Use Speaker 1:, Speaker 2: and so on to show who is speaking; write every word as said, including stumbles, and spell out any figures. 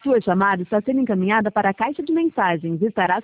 Speaker 1: Sua chamada está sendo encaminhada para a caixa de mensagens e estará